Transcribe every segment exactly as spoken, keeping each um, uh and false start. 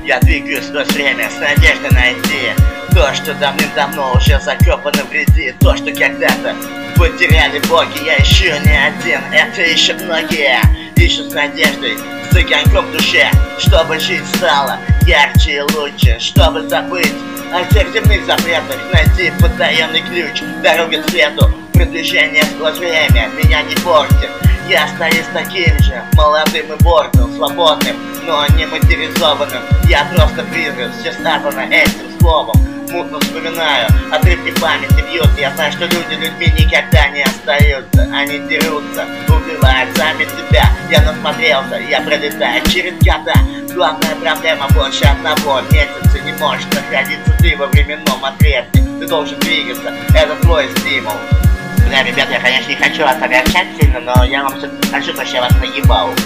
Я двигаюсь сквозь время с надеждой найти то, что давным-давно уже закопано в грязи. То, что когда-то потеряли боги. Я ищу не один, это ищут многие. Ищут с надеждой, с огоньком в душе, чтобы жить стало ярче и лучше, чтобы забыть о всех земных запретах, найти потаенный ключ, дорога к свету. Продвижение сквозь время меня не портит. Я остаюсь таким же, молодым и борзым, свободным, но не материализованным. Я просто призрак, все сказано этим словом. Мутно вспоминаю, отрывки памяти бьют. Я знаю, что люди людьми никогда не остаются. Они дерутся, убивают сами себя. Я насмотрелся, я пролетаю через года. Главная проблема больше одного месяца. Не можешь находиться ты во временном отрезке. Ты должен двигаться, это твой стимул. Бля, ребят, я, конечно, не хочу вас огорчать сильно, но я вам все-таки скажу, потому что я вас наебал.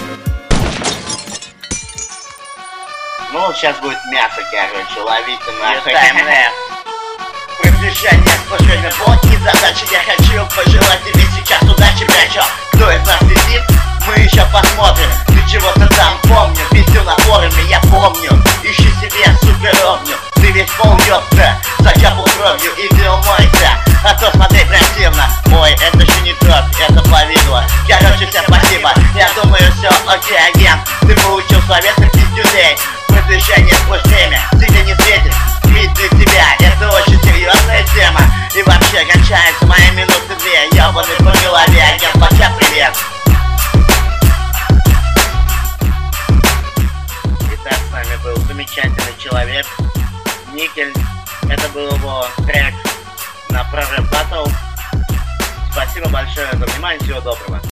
Ну, сейчас будет мясо, короче, ловите нахуй. Продвижение сквозь время, вот и задача. Я хочу пожелать тебе сейчас удачи, блядь. Кто из нас сидит, мы еще посмотрим. Ты чего-то там помню, пиздил на форуме, я помню. Ищи себе, сука, ровню. Ты весь пол ёпта, закапал кровью, иди умойся. А то смотри противно. Ой, это же не тот, это повидло. Короче, всем спасибо, я думаю, все окей, агент. Ты получил советы пиздюлей. Продвижение сквозь время тебе не светит. Ведь для тебя это очень серьезная тема. И вообще кончаются мои минуты две. Ёбаный по голове, агент, пока, привет. Итак, с вами был замечательный человек Никель. Это был его трек на прорыв батл. Спасибо большое за внимание, всего доброго.